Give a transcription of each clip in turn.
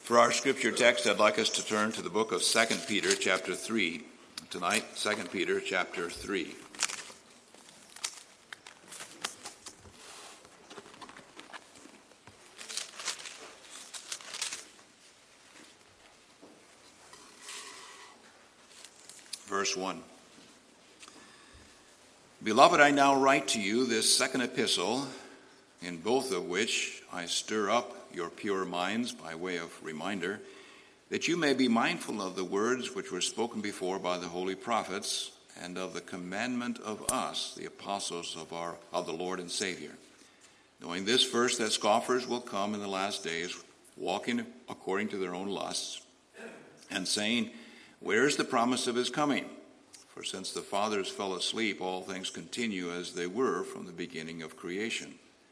For our scripture text, I'd like us to turn to the book of 2 Peter chapter 3 tonight. 2 Peter chapter 3. Verse 1. Beloved, I now write to you this second epistle, in both of which I stir up your pure minds by way of reminder, that you may be mindful of the words which were spoken before by the holy prophets, and of the commandment of us, the apostles of the Lord and Savior. Knowing this first, that scoffers will come in the last days, walking according to their own lusts, and saying, where is the promise of his coming? For since the fathers fell asleep, all things continue as they were from the beginning of creation.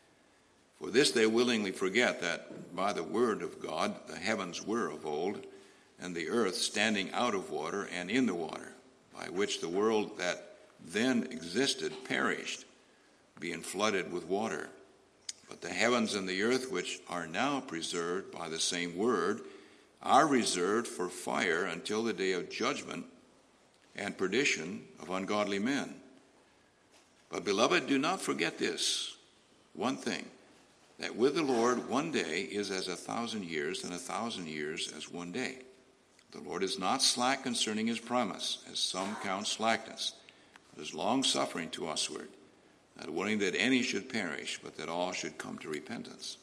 For this they willingly forget that by the word of God the heavens were of old, and the earth standing out of water and in the water, by which the world that then existed perished, being flooded with water. But the heavens and the earth, which are now preserved by the same word, are reserved for fire until the day of judgment and perdition of ungodly men. But, beloved, do not forget this one thing, that with the Lord 1 day is as 1,000 years, and 1,000 years as 1 day. The Lord is not slack concerning his promise, as some count slackness, but is long-suffering to usward, not willing that any should perish, but that all should come to repentance.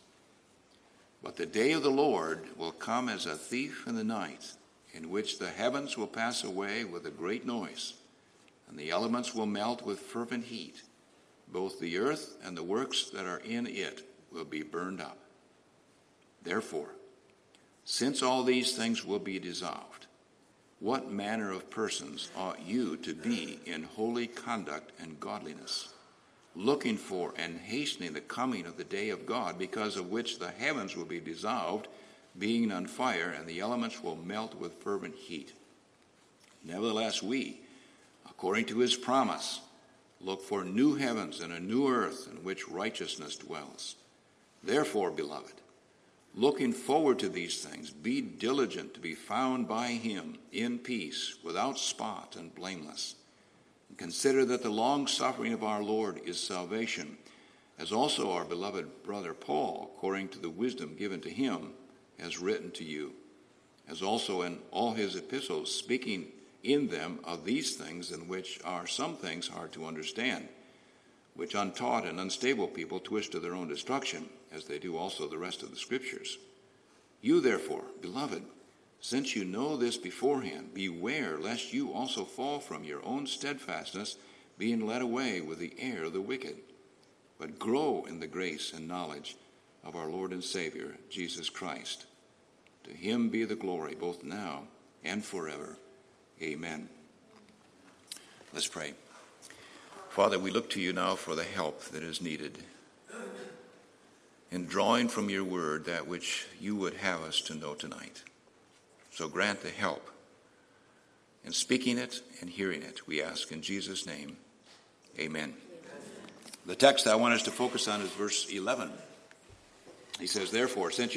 But the day of the Lord will come as a thief in the night, in which the heavens will pass away with a great noise, and the elements will melt with fervent heat. Both the earth and the works that are in it will be burned up. Therefore, since all these things will be dissolved, what manner of persons ought you to be in holy conduct and godliness, looking for and hastening the coming of the day of God, because of which the heavens will be dissolved, being on fire, and the elements will melt with fervent heat? Nevertheless, we, according to his promise, look for new heavens and a new earth in which righteousness dwells. Therefore, beloved, looking forward to these things, be diligent to be found by him in peace, without spot and blameless. And consider that the long-suffering of our Lord is salvation, as also our beloved brother Paul, according to the wisdom given to him, has written to you, as also in all his epistles, speaking in them of these things, in which are some things hard to understand, which untaught and unstable people twist to their own destruction, as they do also the rest of the scriptures. You therefore, beloved, since you know this beforehand, beware lest you also fall from your own steadfastness, being led away with the error of the wicked, but grow in the grace and knowledge of our Lord and Savior, Jesus Christ. To him be the glory both now and forever. Amen. Let's pray. Father, we look to you now for the help that is needed in drawing from your word that which you would have us to know tonight. So grant the help in speaking it and hearing it, we ask in Jesus' name. Amen. The text I want us to focus on is verse 11. He says, therefore, since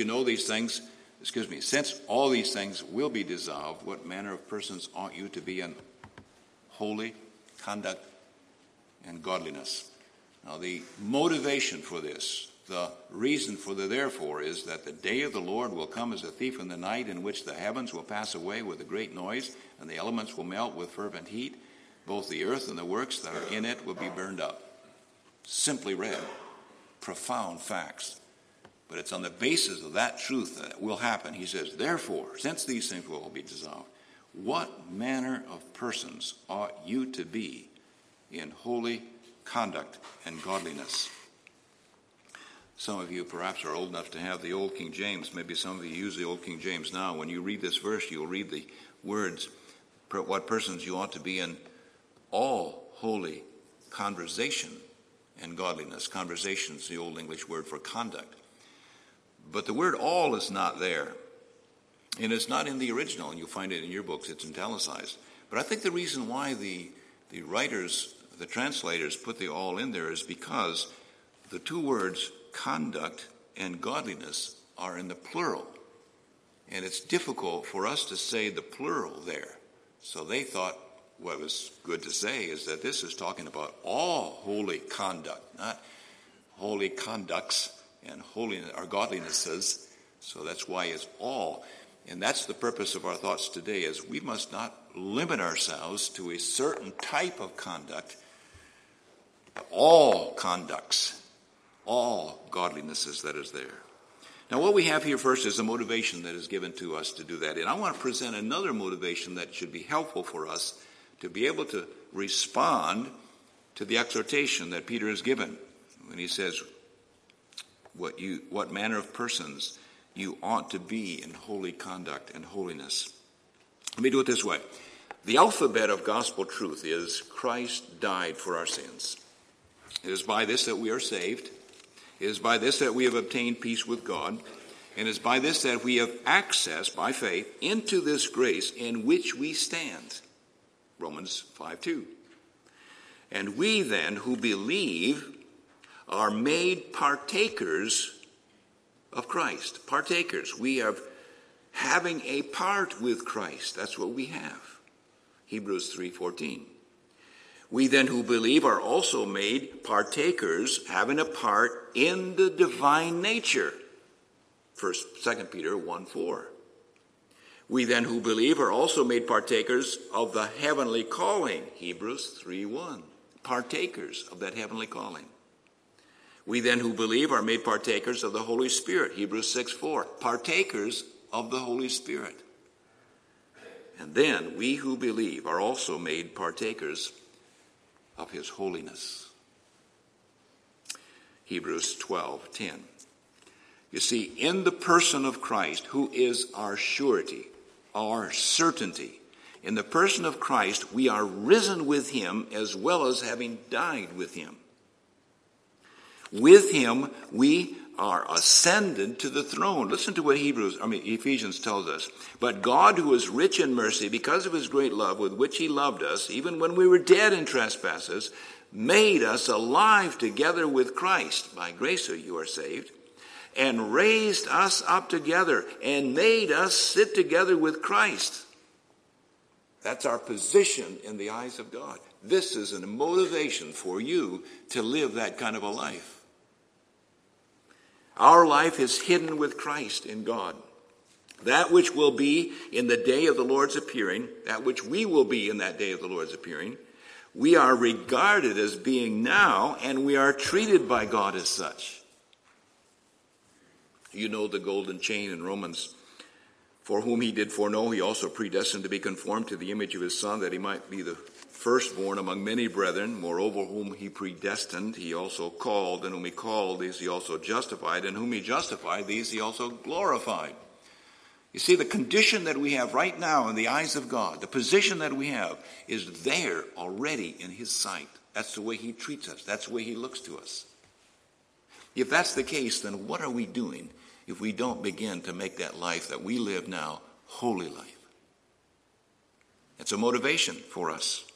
all these things will be dissolved, what manner of persons ought you to be in holy conduct and godliness? Now, the motivation for this, the reason for the therefore, is that the day of the Lord will come as a thief in the night, in which the heavens will pass away with a great noise, and the elements will melt with fervent heat. Both the earth and the works that are in it will be burned up. Simply read, profound facts. But it's on the basis of that truth that it will happen. He says, therefore, since these things will all be dissolved, what manner of persons ought you to be in holy conduct and godliness? Some of you perhaps are old enough to have the old King James. Maybe some of you use the old King James now. When you read this verse, you'll read the words, what persons you ought to be in all holy conversation and godliness. Conversation is the old English word for conduct. But the word all is not there. And it's not in the original, and you'll find it in your books. It's italicized. But I think the reason why the writers, the translators, put the all in there is because the two words conduct and godliness are in the plural. And it's difficult for us to say the plural there. So they thought what was good to say is that this is talking about all holy conduct, not holy conducts and holiness or godlinesses. So that's why it's all. And that's the purpose of our thoughts today, is we must not limit ourselves to a certain type of conduct. All conducts, all godlinesses that is there. Now what we have here first is a motivation that is given to us to do that. And I want to present another motivation that should be helpful for us to be able to respond to the exhortation that Peter has given when he says what manner of persons you ought to be in holy conduct and holiness. Let me do it this way. The alphabet of gospel truth is Christ died for our sins. It is by this that we are saved. It is by this that we have obtained peace with God. And it is by this that we have access, by faith, into this grace in which we stand. Romans 5:2. And we then who believe are made partakers of Christ. Partakers. We are having a part with Christ. That's what we have. Hebrews 3:14. We then who believe are also made partakers, having a part in the divine nature. 2 Peter 1:4. We then who believe are also made partakers of the heavenly calling. Hebrews 3:1. Partakers of that heavenly calling. We then who believe are made partakers of the Holy Spirit. Hebrews 6:4. Partakers of the Holy Spirit. And then we who believe are also made partakers of his holiness. Hebrews 12:10. You see, in the person of Christ, who is our surety, our certainty, in the person of Christ, we are risen with him as well as having died with him. With him, we are ascended to the throne. Listen to what Ephesians tells us. But God, who is rich in mercy, because of his great love with which he loved us, even when we were dead in trespasses, made us alive together with Christ. By grace you are saved. And raised us up together and made us sit together with Christ. That's our position in the eyes of God. This is a motivation for you to live that kind of a life. Our life is hidden with Christ in God. That which will be in the day of the Lord's appearing, that which we will be in that day of the Lord's appearing, we are regarded as being now, and we are treated by God as such. You know the golden chain in Romans. For whom he did foreknow, he also predestined to be conformed to the image of his Son, that he might be the firstborn among many brethren. Moreover, whom he predestined, he also called. And whom he called, these he also justified. And whom he justified, these he also glorified. You see, the condition that we have right now in the eyes of God, the position that we have, is there already in his sight. That's the way he treats us. That's the way he looks to us. If that's the case, then what are we doing if we don't begin to make that life that we live now holy life? It's a motivation for us.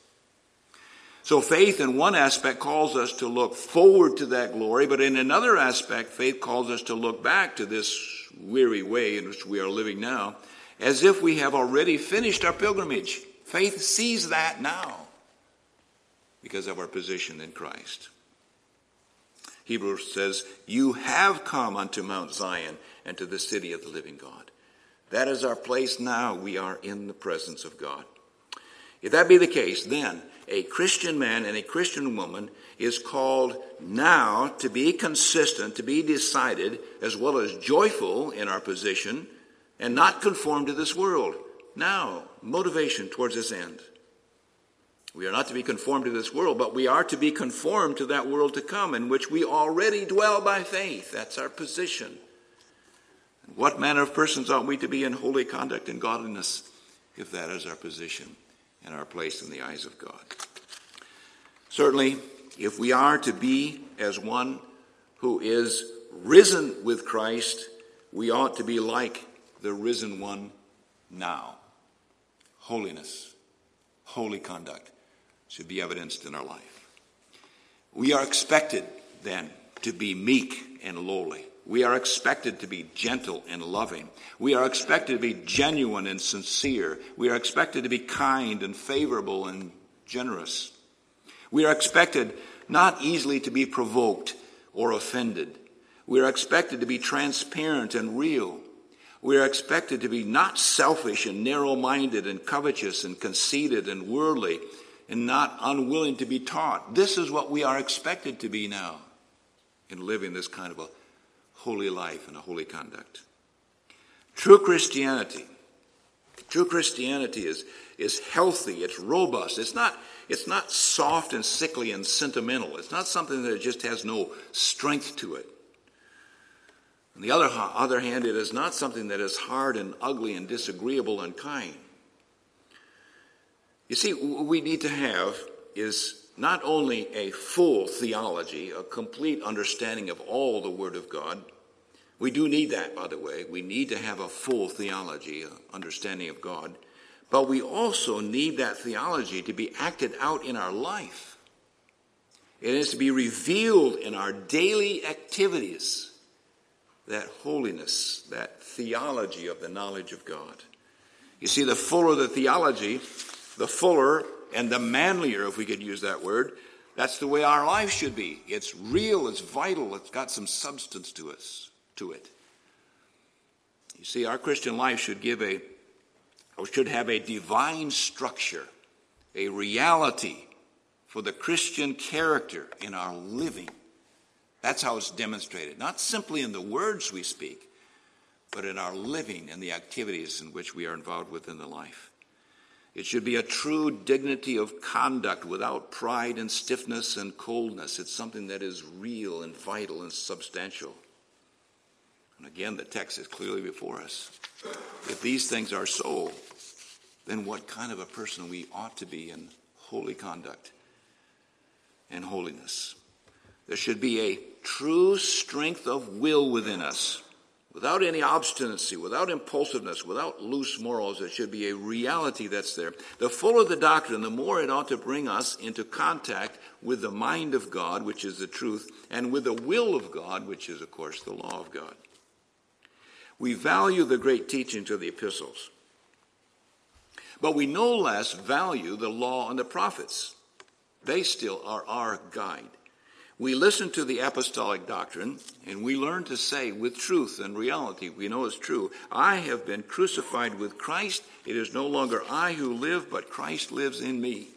So faith in one aspect calls us to look forward to that glory, but in another aspect, faith calls us to look back to this weary way in which we are living now, as if we have already finished our pilgrimage. Faith sees that now because of our position in Christ. Hebrews says, you have come unto Mount Zion and to the city of the living God. That is our place now. We are in the presence of God. If that be the case, then a Christian man and a Christian woman is called now to be consistent, to be decided, as well as joyful in our position, and not conform to this world. Now, motivation towards this end. We are not to be conformed to this world, but we are to be conformed to that world to come, in which we already dwell by faith. That's our position. What manner of persons ought we to be in holy conduct and godliness, if that is our position and our place in the eyes of God? Certainly, if we are to be as one who is risen with Christ, we ought to be like the risen one now. Holiness, holy conduct should be evidenced in our life. We are expected then to be meek and lowly. We are expected to be gentle and loving. We are expected to be genuine and sincere. We are expected to be kind and favorable and generous. We are expected not easily to be provoked or offended. We are expected to be transparent and real. We are expected to be not selfish and narrow-minded and covetous and conceited and worldly and not unwilling to be taught. This is what we are expected to be now in living this kind of a holy life and a holy conduct. True Christianity is healthy, it's robust. It's not soft and sickly and sentimental. It's not something that just has no strength to it. On the other hand, it is not something that is hard and ugly and disagreeable and kind. You see, what we need to have is not only a full theology, a complete understanding of all the Word of God. We do need that, by the way. We need to have a full theology, an understanding of God. But we also need that theology to be acted out in our life. It is to be revealed in our daily activities. That holiness, that theology of the knowledge of God. You see, the fuller the theology, the fuller and the manlier, if we could use that word, that's the way our life should be. It's real, it's vital, it's got some substance to it. You see, our Christian life should have a divine structure, a reality for the Christian character in our living. That's how it's demonstrated, not simply in the words we speak, but in our living and the activities in which we are involved within the life. It should be a true dignity of conduct without pride and stiffness and coldness. It's something that is real and vital and substantial. And again, the text is clearly before us. If these things are so, then what kind of a person we ought to be in holy conduct and holiness. There should be a true strength of will within us, without any obstinacy, without impulsiveness, without loose morals. There should be a reality that's there. The fuller the doctrine, the more it ought to bring us into contact with the mind of God, which is the truth, and with the will of God, which is, of course, the law of God. We value the great teachings of the epistles, but we no less value the law and the prophets. They still are our guide. We listen to the apostolic doctrine, and we learn to say with truth and reality, we know it's true, I have been crucified with Christ. It is no longer I who live, but Christ lives in me.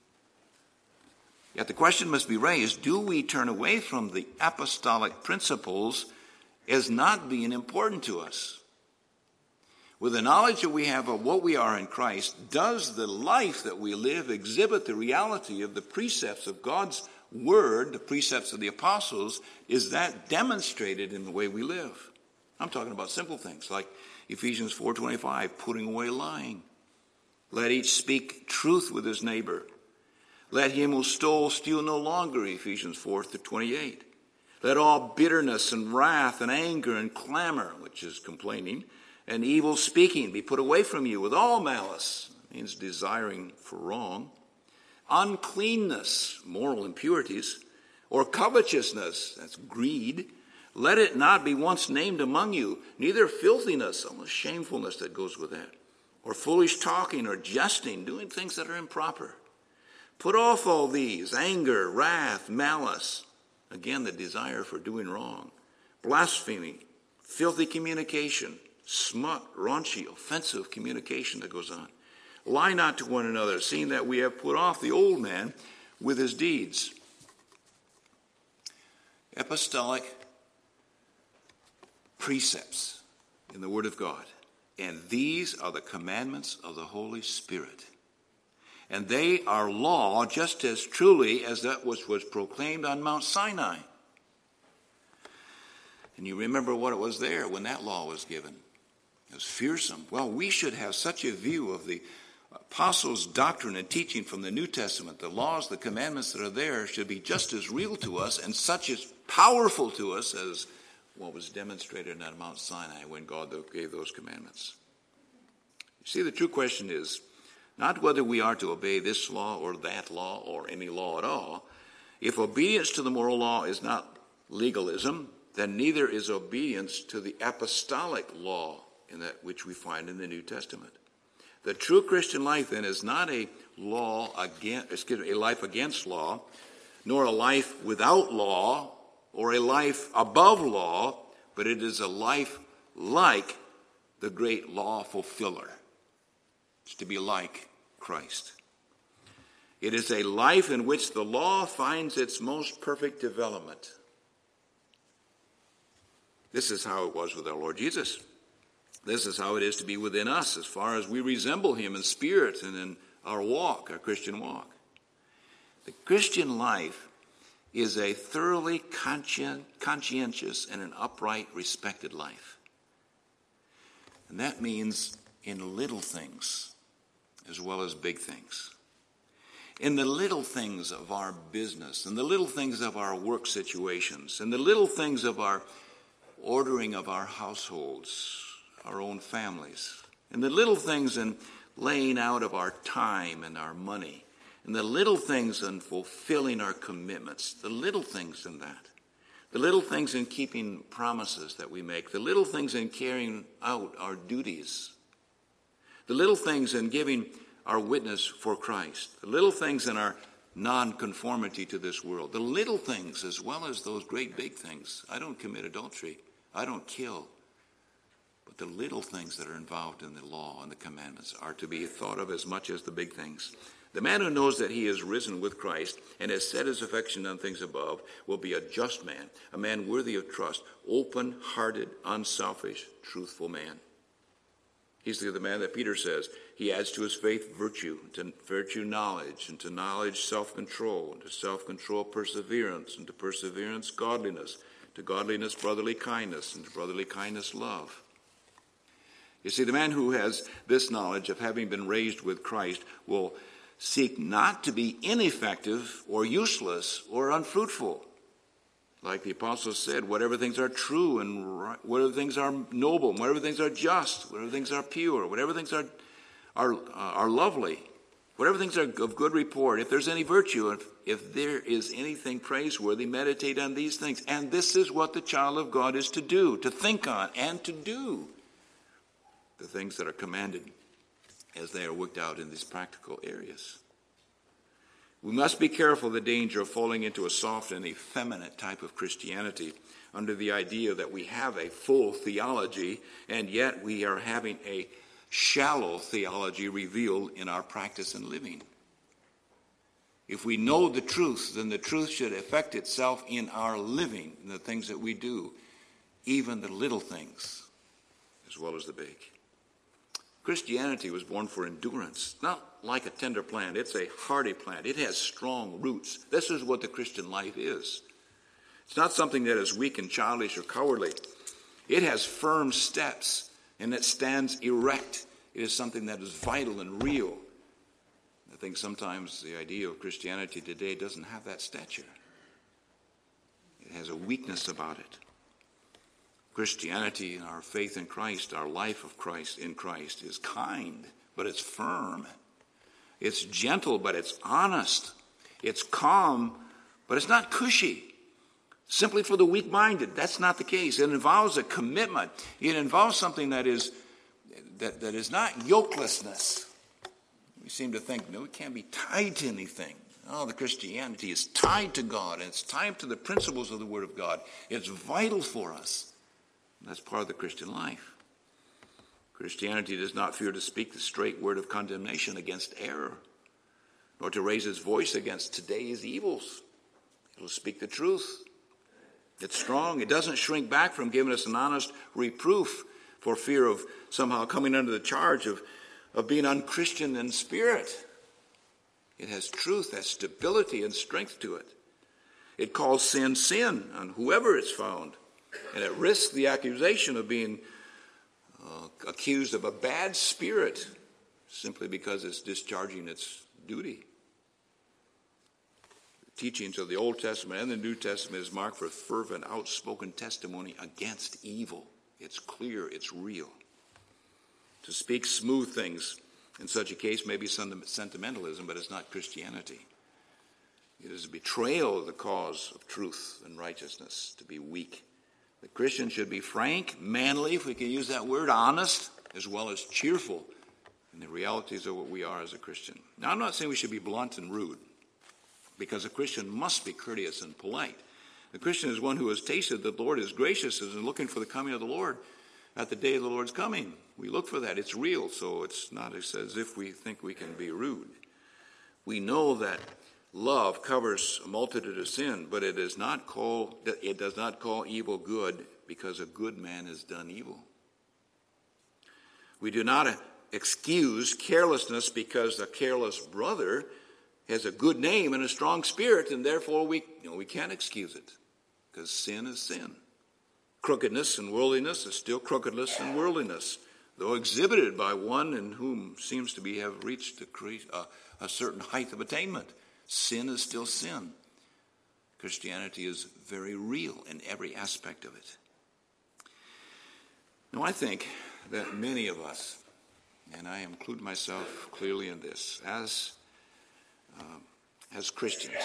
Yet the question must be raised, do we turn away from the apostolic principles as not being important to us? With the knowledge that we have of what we are in Christ, does the life that we live exhibit the reality of the precepts of God's Word, the precepts of the apostles? Is that demonstrated in the way we live? I'm talking about simple things like Ephesians 4:25, putting away lying. Let each speak truth with his neighbor. Let him who stole steal no longer, Ephesians 4:28. Let all bitterness and wrath and anger and clamor, which is complaining, and evil speaking be put away from you with all malice, means desiring for wrong. Uncleanness, moral impurities, or covetousness, that's greed, let it not be once named among you, neither filthiness, almost shamefulness that goes with that, or foolish talking or jesting, doing things that are improper. Put off all these, anger, wrath, malice, again the desire for doing wrong, blasphemy, filthy communication, smut, raunchy, offensive communication that goes on. Lie not to one another, seeing that we have put off the old man with his deeds. Apostolic precepts in the Word of God. And these are the commandments of the Holy Spirit. And they are law just as truly as that which was proclaimed on Mount Sinai. And you remember what it was there when that law was given. It was fearsome. Well, we should have such a view of the apostles' doctrine and teaching from the New Testament. The laws, the commandments that are there should be just as real to us and such as powerful to us as what was demonstrated at Mount Sinai when God gave those commandments. You see, the true question is not whether we are to obey this law or that law or any law at all. If obedience to the moral law is not legalism, then neither is obedience to the apostolic law in that which we find in the New Testament. The true Christian life, then, is not a life against law, nor a life without law, or a life above law, but it is a life like the great law fulfiller. It's to be like Christ. It is a life in which the law finds its most perfect development. This is how it was with our Lord Jesus. This is how it is to be within us as far as we resemble him in spirit and in our walk, our Christian walk. The Christian life is a thoroughly conscientious and an upright, respected life. And that means in little things as well as big things. In the little things of our business, in the little things of our work situations, in the little things of our ordering of our households, our own families, in the little things in laying out of our time and our money, in the little things in fulfilling our commitments, the little things in that, the little things in keeping promises that we make, the little things in carrying out our duties, the little things in giving our witness for Christ, the little things in our non-conformity to this world, the little things as well as those great big things. I don't commit adultery. I don't kill. But the little things that are involved in the law and the commandments are to be thought of as much as the big things. The man who knows that he is risen with Christ and has set his affection on things above will be a just man, a man worthy of trust, open-hearted, unselfish, truthful man. He's the man that Peter says, he adds to his faith virtue, to virtue knowledge, and to knowledge self-control, and to self-control perseverance, and to perseverance godliness, to godliness brotherly kindness, and to brotherly kindness love. You see, the man who has this knowledge of having been raised with Christ will seek not to be ineffective or useless or unfruitful. Like the apostles said, whatever things are true and right, whatever things are noble, whatever things are just, whatever things are pure, whatever things are lovely, whatever things are of good report, if there's any virtue, if there is anything praiseworthy, meditate on these things. And this is what the child of God is to do, to think on and to do the things that are commanded as they are worked out in these practical areas. We must be careful of the danger of falling into a soft and effeminate type of Christianity under the idea that we have a full theology and yet we are having a shallow theology revealed in our practice and living. If we know the truth, then the truth should affect itself in our living, in the things that we do, even the little things as well as the big. Christianity was born for endurance, not like a tender plant. It's a hardy plant. It has strong roots. This is what the Christian life is. It's not something that is weak and childish or cowardly. It has firm steps, and it stands erect. It is something that is vital and real. I think sometimes the idea of Christianity today doesn't have that stature. It has a weakness about it. Christianity, our faith in Christ, our life of Christ in Christ is kind, but it's firm. It's gentle, but it's honest. It's calm, but it's not cushy. Simply for the weak-minded. That's not the case. It involves a commitment. It involves something that is not yokelessness. We seem to think, no, it can't be tied to anything. Oh, the Christianity is tied to God, and it's tied to the principles of the Word of God. It's vital for us. That's part of the Christian life. Christianity does not fear to speak the straight word of condemnation against error, nor to raise its voice against today's evils. It will speak the truth. It's strong. It doesn't shrink back from giving us an honest reproof for fear of somehow coming under the charge of being unchristian in spirit. It has truth, has stability and strength to it. It calls sin, sin on whoever it's found. And it risks the accusation of being accused of a bad spirit simply because it's discharging its duty. The teachings of the Old Testament and the New Testament is marked for fervent, outspoken testimony against evil. It's clear, it's real. To speak smooth things in such a case may be sentimentalism, but it's not Christianity. It is a betrayal of the cause of truth and righteousness to be weak The Christian should be frank, manly, if we can use that word, honest, as well as cheerful in the realities of what we are as a Christian. Now, I'm not saying we should be blunt and rude, because a Christian must be courteous and polite. The Christian is one who has tasted that the Lord is gracious and is looking for the coming of the Lord at the day of the Lord's coming. We look for that. It's real, so it's not as if we think we can be rude. We know that love covers a multitude of sin, but it does not call evil good, because a good man has done evil. We do not excuse carelessness because a careless brother has a good name and a strong spirit, and therefore we can't excuse it, because sin is sin. Crookedness and worldliness is still crookedness and worldliness, though exhibited by one in whom seems to have reached a certain height of attainment. Sin is still sin. Christianity is very real in every aspect of it. Now, I think that many of us, and I include myself clearly in this, as Christians,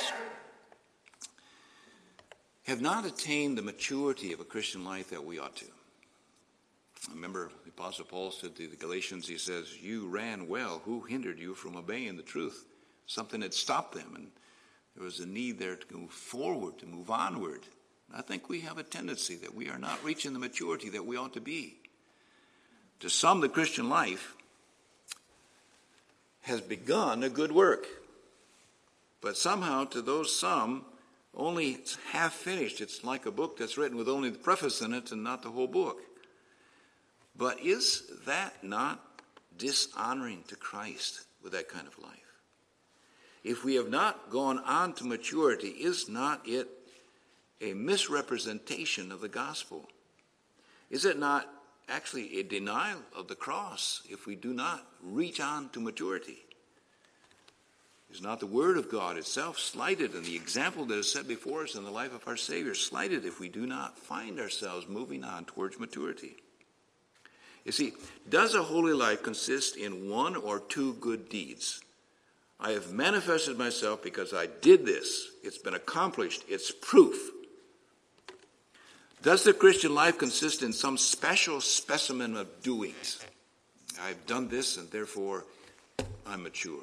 have not attained the maturity of a Christian life that we ought to. I remember the Apostle Paul said to the Galatians, he says, "You ran well. Who hindered you from obeying the truth?" Something had stopped them, and there was a need there to move forward, to move onward. And I think we have a tendency that we are not reaching the maturity that we ought to be. To some, the Christian life has begun a good work, but somehow to those some, only it's half finished. It's like a book that's written with only the preface in it and not the whole book. But is that not dishonoring to Christ with that kind of life? If we have not gone on to maturity, is not it a misrepresentation of the gospel? Is it not actually a denial of the cross if we do not reach on to maturity? Is not the word of God itself slighted, and the example that is set before us in the life of our Savior slighted if we do not find ourselves moving on towards maturity? You see, does a holy life consist in one or two good deeds? I have manifested myself because I did this. It's been accomplished. It's proof. Does the Christian life consist in some special specimen of doings? I've done this and therefore I'm mature.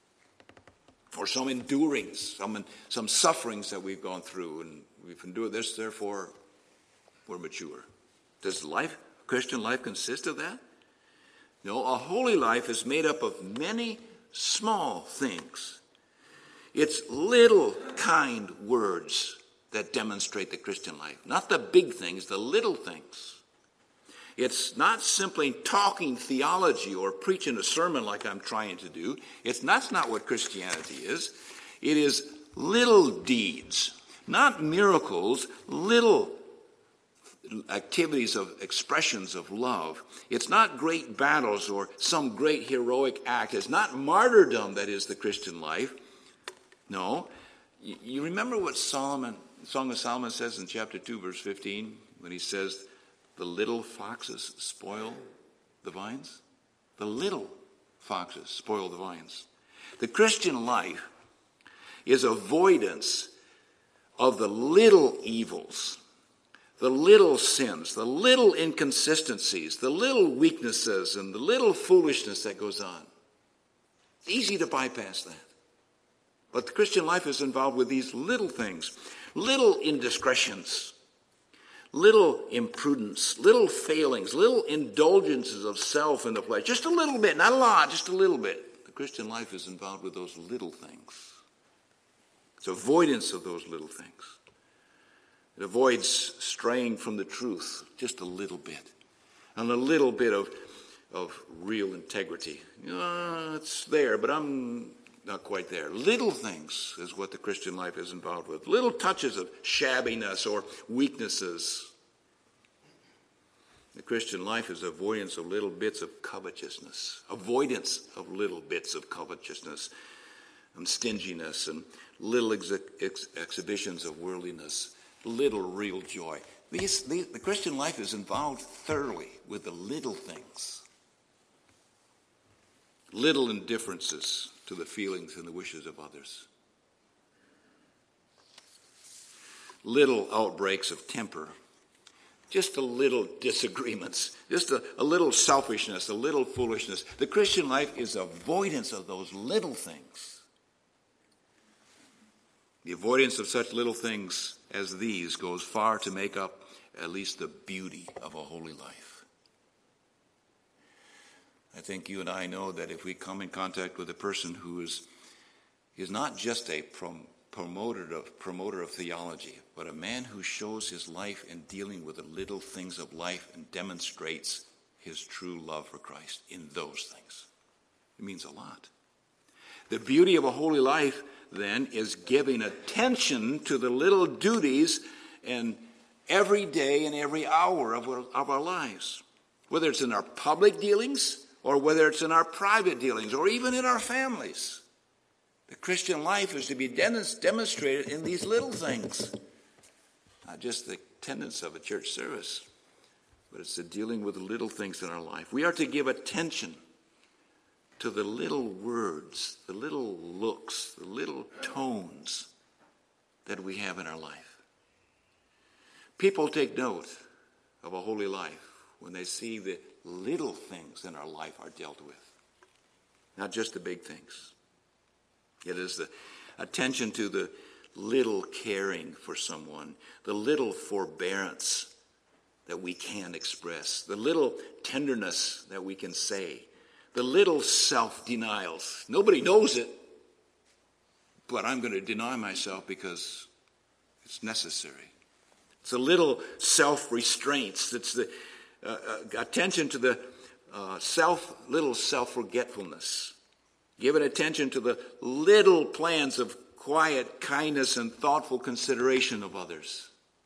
Or some endurings, some sufferings that we've gone through, and we've endured this, therefore we're mature. Does Christian life consist of that? No, a holy life is made up of many small things. It's little kind words that demonstrate the Christian life. Not the big things, the little things. It's not simply talking theology or preaching a sermon like I'm trying to do. That's not what Christianity is. It is little deeds, not miracles, little activities of expressions of love. It's not great battles or some great heroic act. It's not martyrdom that is the Christian life. No. You remember what Song of Solomon says in chapter 2, verse 15, when he says, "The little foxes spoil the vines"? The little foxes spoil the vines. The Christian life is avoidance of the little evils, the little sins, the little inconsistencies, the little weaknesses, and the little foolishness that goes on. It's easy to bypass that. But the Christian life is involved with these little things, little indiscretions, little imprudence, little failings, little indulgences of self in the flesh. Just a little bit, not a lot, just a little bit. The Christian life is involved with those little things. It's avoidance of those little things. It avoids straying from the truth just a little bit. And a little bit of real integrity. It's there, but I'm not quite there. Little things is what the Christian life is involved with. Little touches of shabbiness or weaknesses. The Christian life is avoidance of little bits of covetousness. Avoidance of little bits of covetousness and stinginess and little exhibitions of worldliness. Little real joy. The Christian life is involved thoroughly with the little things. Little indifferences to the feelings and the wishes of others. Little outbreaks of temper just a little disagreements, just a little selfishness, a little foolishness. The Christian life is avoidance of those little things. The avoidance of such little things as these goes far to make up at least the beauty of a holy life. I think you and I know that if we come in contact with a person who is not just a promoter of theology, but a man who shows his life in dealing with the little things of life and demonstrates his true love for Christ in those things, it means a lot. The beauty of a holy life, then, is giving attention to the little duties and every day and every hour of our lives, whether it's in our public dealings or whether it's in our private dealings or even in our families. The Christian life is to be demonstrated in these little things, not just the attendance of a church service, but it's the dealing with the little things in our life. We are to give attention to the little words, the little looks, the little tones that we have in our life. People take note of a holy life when they see the little things in our life are dealt with, not just the big things. It is the attention to the little caring for someone, the little forbearance that we can express, the little tenderness that we can say, the little self-denials. Nobody knows it, but I'm going to deny myself because it's necessary. It's the little self-restraints. It's the attention to the little self-forgetfulness. Giving attention to the little plans of quiet kindness and thoughtful consideration of others.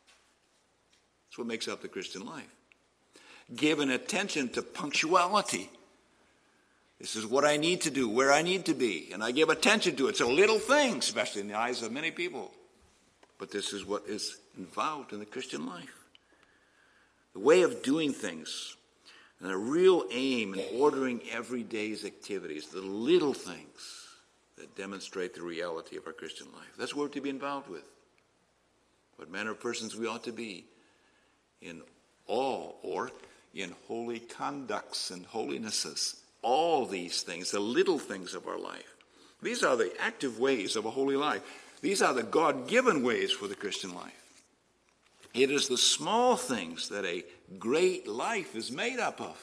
That's what makes up the Christian life. Giving attention to punctuality. This is what I need to do, where I need to be, and I give attention to it. It's a little thing, especially in the eyes of many people. But this is what is involved in the Christian life. The way of doing things. And a real aim in ordering everyday's activities, the little things that demonstrate the reality of our Christian life. That's what we're to be involved with. What manner of persons we ought to be in all, or in holy conducts and holinesses. All these things, the little things of our life. These are the active ways of a holy life. These are the God-given ways for the Christian life. It is the small things that a great life is made up of.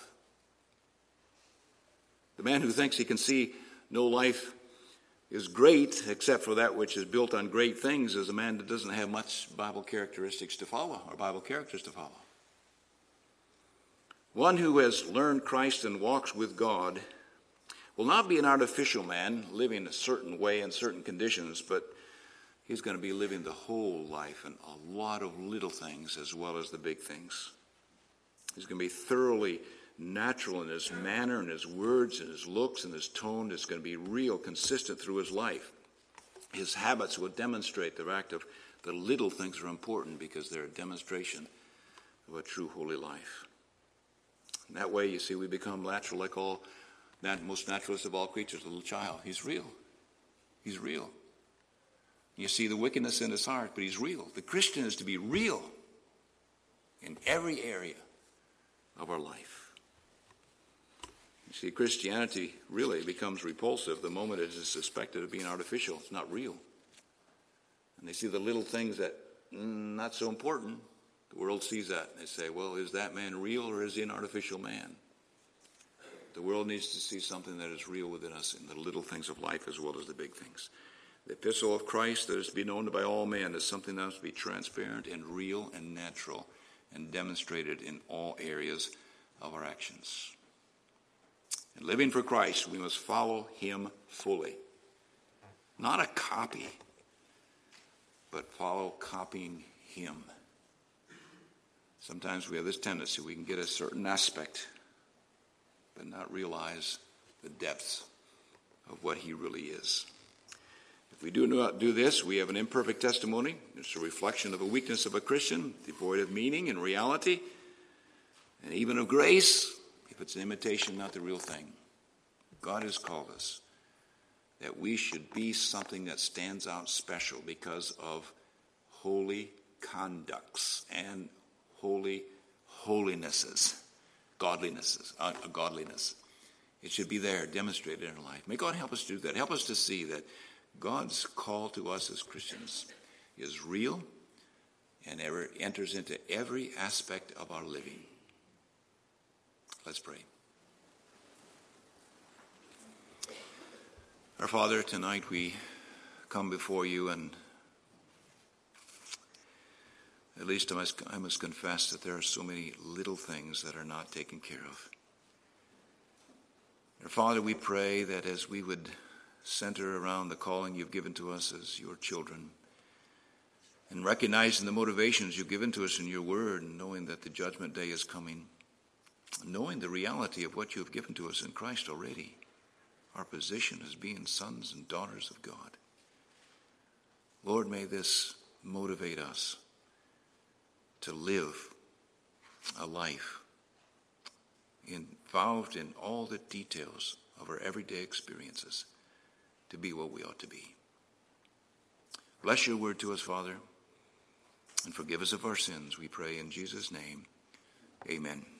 The man who thinks he can see no life is great except for that which is built on great things is a man that doesn't have much Bible characteristics to follow, or Bible characters to follow. One who has learned Christ and walks with God will not be an artificial man living a certain way in certain conditions, but he's going to be living the whole life and a lot of little things as well as the big things. He's going to be thoroughly natural in his manner and his words and his looks and his tone. It's going to be real, consistent through his life. His habits will demonstrate the fact of the little things are important because they're a demonstration of a true holy life. And that way, you see, we become natural like all, most naturalist of all creatures, a little child. He's real. He's real. You see the wickedness in his heart, but he's real. The Christian is to be real in every area of our life. You see, Christianity really becomes repulsive the moment it is suspected of being artificial. It's not real. And they see the little things that not so important. The world sees that. They say, well, is that man real or is he an artificial man? The world needs to see something that is real within us in the little things of life as well as the big things. The epistle of Christ that is to be known by all men is something that is to be transparent and real and natural and demonstrated in all areas of our actions. In living for Christ, we must follow him fully. Not a copy, but follow copying him. Sometimes we have this tendency, we can get a certain aspect, but not realize the depths of what he really is. If we do not do this, we have an imperfect testimony. It's a reflection of a weakness of a Christian, devoid of meaning and reality, and even of grace, if it's an imitation, not the real thing. God has called us that we should be something that stands out special because of holy conducts and holy holinesses, godliness. It should be there, demonstrated in our life. May God help us do that. Help us to see that God's call to us as Christians is real and enters into every aspect of our living. Let's pray. Our Father, tonight we come before you, and at least I must confess that there are so many little things that are not taken care of. Our Father, we pray that as we would center around the calling you've given to us as your children, and recognizing the motivations you've given to us in your word, and knowing that the judgment day is coming, knowing the reality of what you have given to us in Christ already, our position as being sons and daughters of God. Lord, may this motivate us to live a life involved in all the details of our everyday experiences to be what we ought to be. Bless your word to us, Father, and forgive us of our sins, we pray in Jesus' name. Amen.